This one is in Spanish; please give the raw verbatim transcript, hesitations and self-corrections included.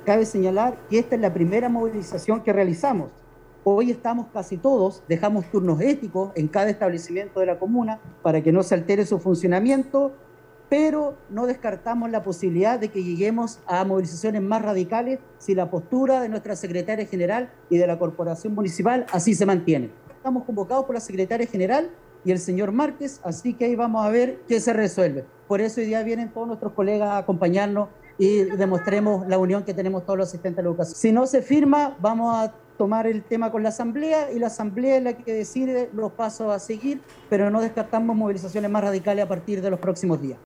cabe señalar que esta es la primera movilización que realizamos. Hoy estamos casi todos, dejamos turnos éticos en cada establecimiento de la comuna para que no se altere su funcionamiento, pero no descartamos la posibilidad de que lleguemos a movilizaciones más radicales si la postura de nuestra secretaria general y de la corporación municipal así se mantiene. Estamos convocados por la secretaria general y el señor Márquez, así que ahí vamos a ver qué se resuelve. Por eso hoy día vienen todos nuestros colegas a acompañarnos y demostremos la unión que tenemos todos los asistentes a la educación. Si no se firma, vamos a tomar el tema con la asamblea y la asamblea es la que decide los pasos a seguir, pero no descartamos movilizaciones más radicales a partir de los próximos días.